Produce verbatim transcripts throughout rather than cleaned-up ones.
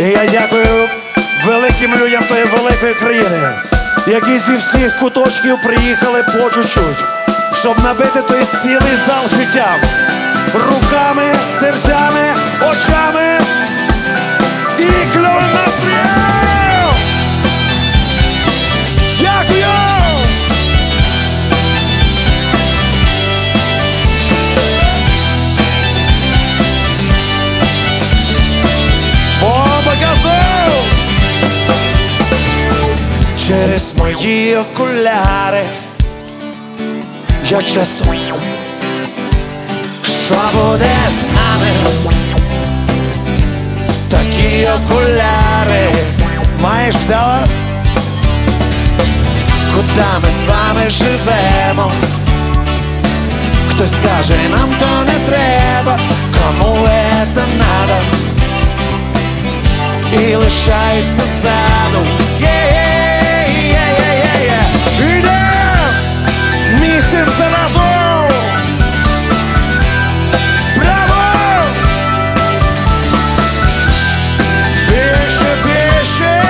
І я дякую великим людям тої великої країни, які зі всіх куточків приїхали по чуть-чуть, щоб набити той цілий зал життям, руками, серцями, очами і кльовим настроєм! Дякую! Через мої окуляри я часто, що буде з нами? Такі окуляри маєш взяла? Куди ми з вами живемо? Хтось каже, нам то не треба, кому это надо? І лишається ззаду. Місяць за разом! Браво! Більше, більше!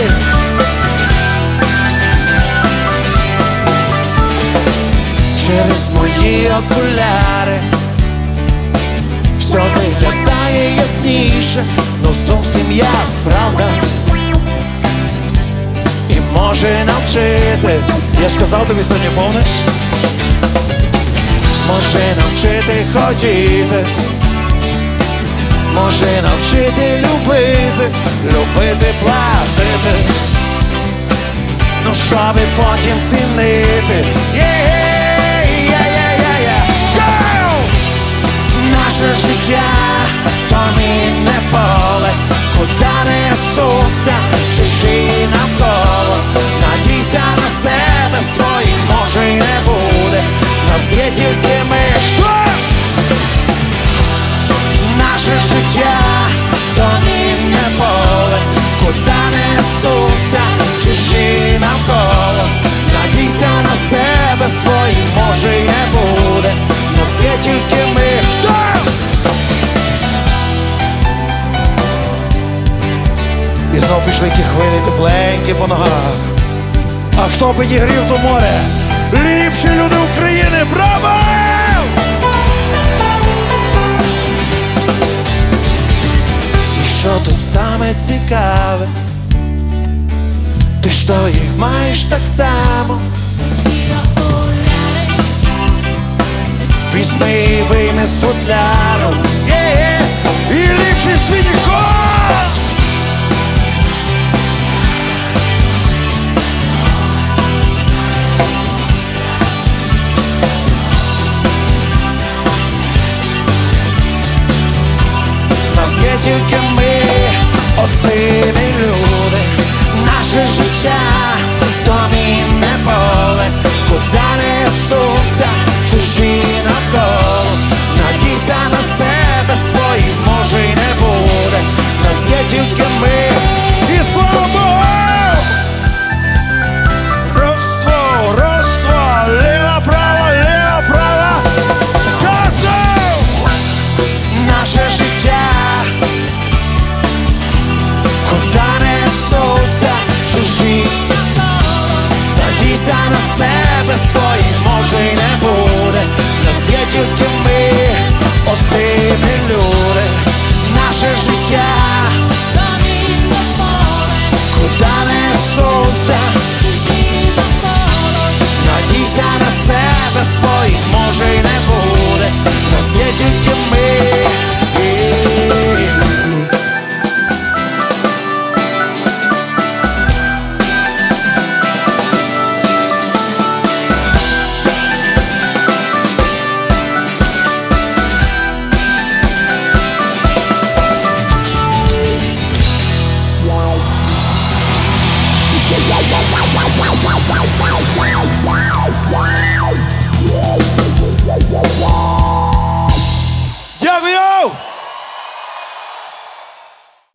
Через мої окуляри все виглядає ясніше, но зовсім як правда. І може навчити. Я ж казав тобі сьогодні, помниш? Може навчити хотіти, може навчити любити, любити платити, ну щоби потім цінити. Наше життя то мінне поле, куди несуться чужі навколо. Надійся на себе, своїх може й не буде. Нас є тільки ми. Хто? Наше життя то мінне поле, куди несуться чужі навколо. Надійся на себе, своїх може й не буде. Нас є тільки ми. Хто? І знов пішли ті хвилі тепленькі по ногах. А хто підігрів то море? Ліпші люди України! Браво! І що тут саме цікаве? Ти ж то їх маєш так само. Візьми і вийми з футляру. І ліпший в світі ход! Є тільки ми, осині люди. Наше життя то мінне поле, куди несуться чужі навколо. Надійся на себе, своїх може й не буде. Нас є тільки ми. І слава Богу! Родство, родство, ліва, права, ліва, права. Газу! Наше життя куди несуться чужі. Надійся на себе, своїх може й не буде. Нас є тільки ми, осині люди. Наше життя куди несуться. Надійся на себе, своїх може й не буде. Нас є тільки ми. Wow.